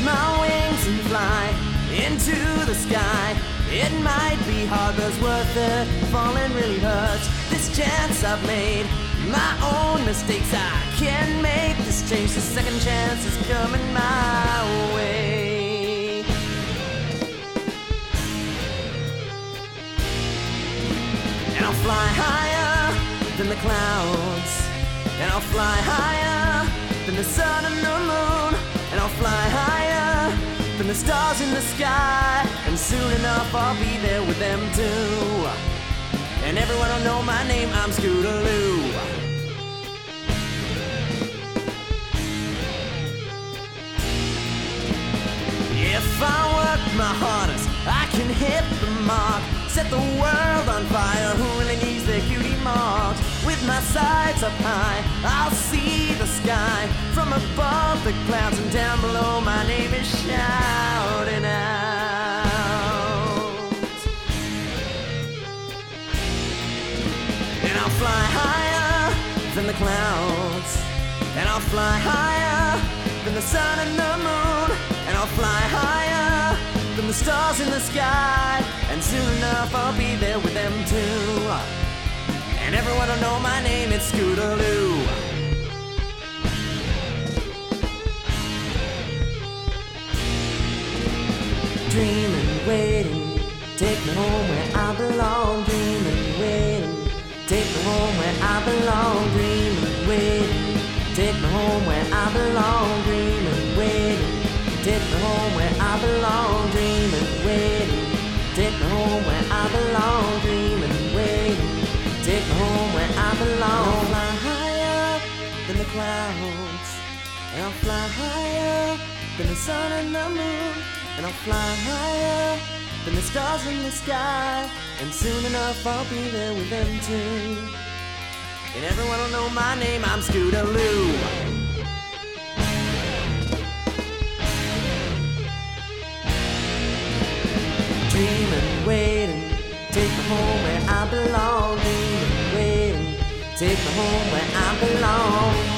my wings and fly into the sky. It might be hard, but it's worth it. Falling really hurts. This chance I've made, my own mistakes I can make this change. The second chance is coming my way. And I'll fly higher than the clouds, and I'll fly higher than the sun and the moon, and I'll fly higher than the stars in the sky, and soon enough I'll be there with them too. And everyone will know my name, I'm Scootaloo. If I work my hardest, I can hit the mark, set the world on fire. Who really needs their cutie marks? With my sights up high, I'll see the sky. From above the clouds and down below, my name is shouting out. And I'll fly higher than the clouds, and I'll fly higher than the sun and the moon, and I'll fly higher than the stars in the sky, and soon enough I'll be there with them too. And everyone will know my name, it's Scootaloo. Dreaming, waiting, take me home where I belong. Dreaming, waiting, take me home where I belong. Dreaming, waiting, take me home where I belong. Dreaming, waiting, take me home where I belong. Dreaming, waiting, take me home where I belong. Dreaming, waiting, take me home where I belong. I'll fly higher than the clouds, and I'll fly higher than the sun and the moon, and I'll fly higher than the stars in the sky, and soon enough I'll be there with them too. And everyone will know my name, I'm Scootaloo. Dreaming, waiting, take me home where I belong. Dreaming, waiting, take me home where I belong.